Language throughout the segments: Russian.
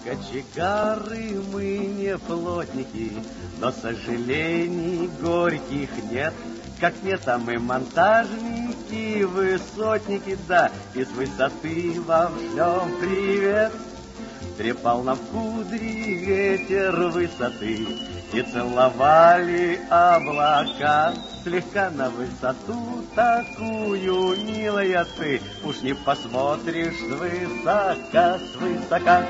кочегары, мы не плотники, но сожалений горьких нет. Как нет, а мы монтажники, высотники, да, и с высоты вам шлем привет. Трепал нам в кудри ветер высоты, и целовали облака. Слегка на высоту такую, милая ты, уж не посмотришь свысока, свысока.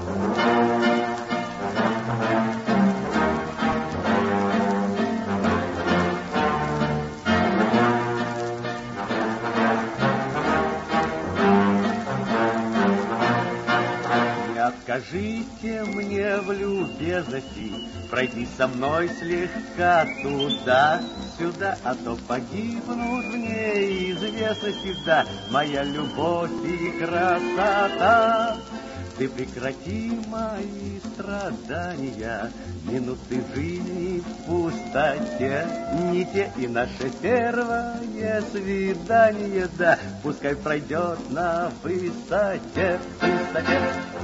Скажите мне в любезности, пройди со мной слегка туда-сюда, а то погибнут в неизвестности, да, моя любовь и красота. Ты прекрати мои страдания, минуты жизни в пустоте, не те и наше первое свидание, да, пускай пройдет на высоте, высоте.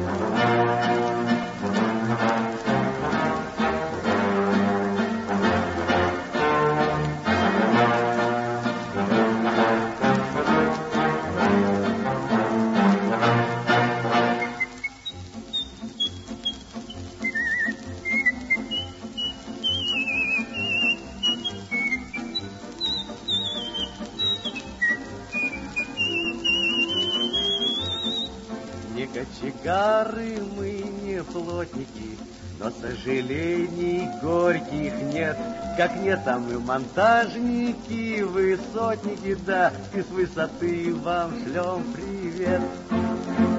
Не кочегары, мы не плотники, но сожалений горьких нет. Как нет, а мы монтажники, высотники, да, и с высоты вам шлем привет.